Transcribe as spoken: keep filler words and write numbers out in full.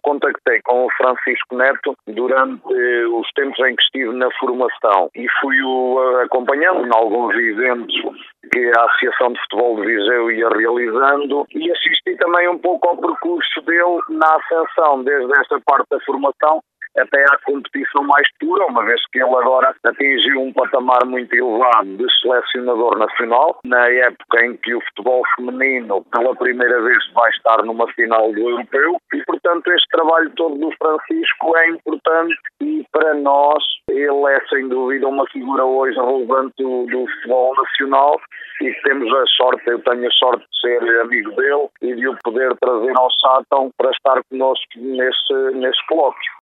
contactei com o Francisco Neto durante os tempos em que estive na formação e fui-o acompanhando em alguns eventos que a Associação de Futebol de Viseu ia realizando e assisti também um pouco ao percurso dele na ascensão, desde esta parte da formação até à competição mais pura, uma vez que ele agora atingiu um patamar muito elevado de selecionador nacional, na época em que o futebol feminino pela primeira vez vai estar numa final do Europeu, e portanto este trabalho todo do Francisco é importante e para nós ele é sem dúvida uma figura hoje relevante do, do futebol nacional e temos a sorte, eu tenho a sorte de ser amigo dele e de o poder trazer ao Sátão para estar connosco nesse, nesse colóquio.